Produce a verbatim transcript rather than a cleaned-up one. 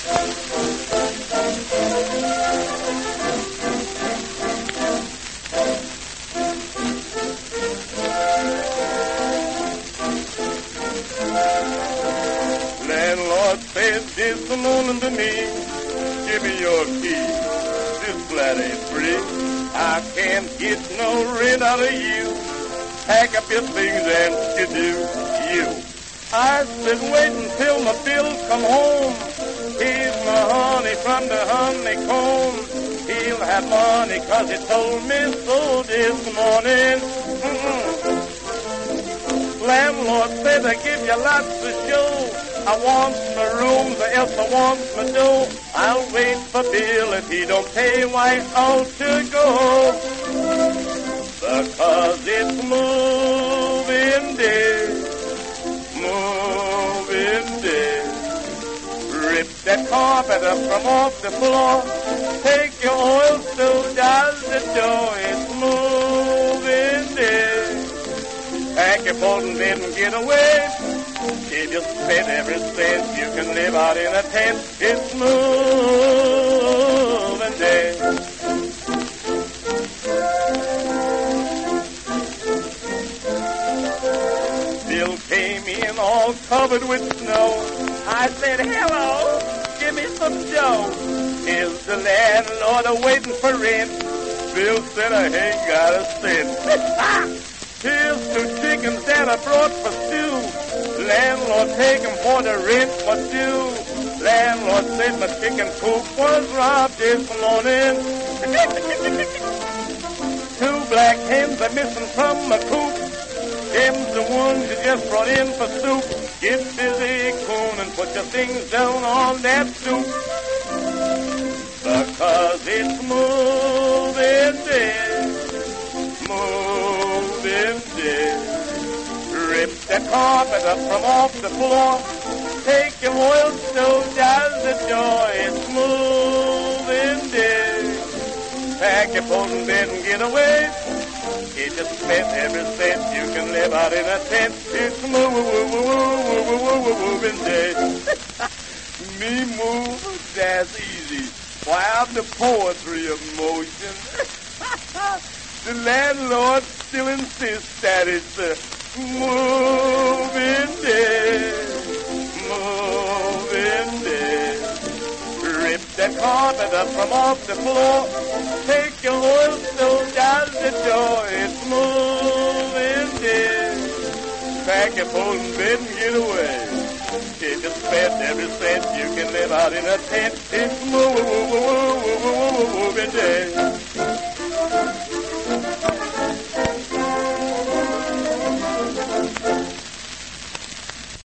Landlord said this morning to me, give me your key. This flat ain't free. I can't get no rent out of you. Pack up your things and skidoo you. I sit waiting till my bills come home. Here's my honey from the honeycomb. He'll have money 'cause he told me so this morning. Mm-hmm. Landlord said I give you lots to show. I want my rooms or else I want my dough. I'll wait for Bill. If he don't pay, why out to go? Because it's moving day, moving day. Rip that carpet up from off the floor. Take your oil stove out the door. It's moving day. Pack your boat and then get away. If you spend every cent, you can live out in a tent. It's moving day. Bill came in all covered with snow. I said, hello, give me some dough. Is the landlord waiting for rent? Bill said, I ain't got a cent. Here's two chickens that I brought for stew. Landlord, take 'em for the rent for due. Landlord said my chicken coop was robbed this morning. Two black hens are missing from my coop. Them's the ones you just brought in for soup. Get busy, coon, and put your things down on that soup. Because it's moving day, moving day. Rip the carpet up from off the floor. Take your oil stove out the door. It's moving day. Pack your boat and then get away. If you spend every cent, you can live out in a tent. It's moving day. Me move, that's easy. Why, I'm the poetry of motion. The landlord still insists that it's a moving day, moving day. Rip the carpet up from off the floor. Take your oil stove out the door. It's moving day. Pack your boat and bed and get away. If you spend every cent, you can live out in a tent. It's moving.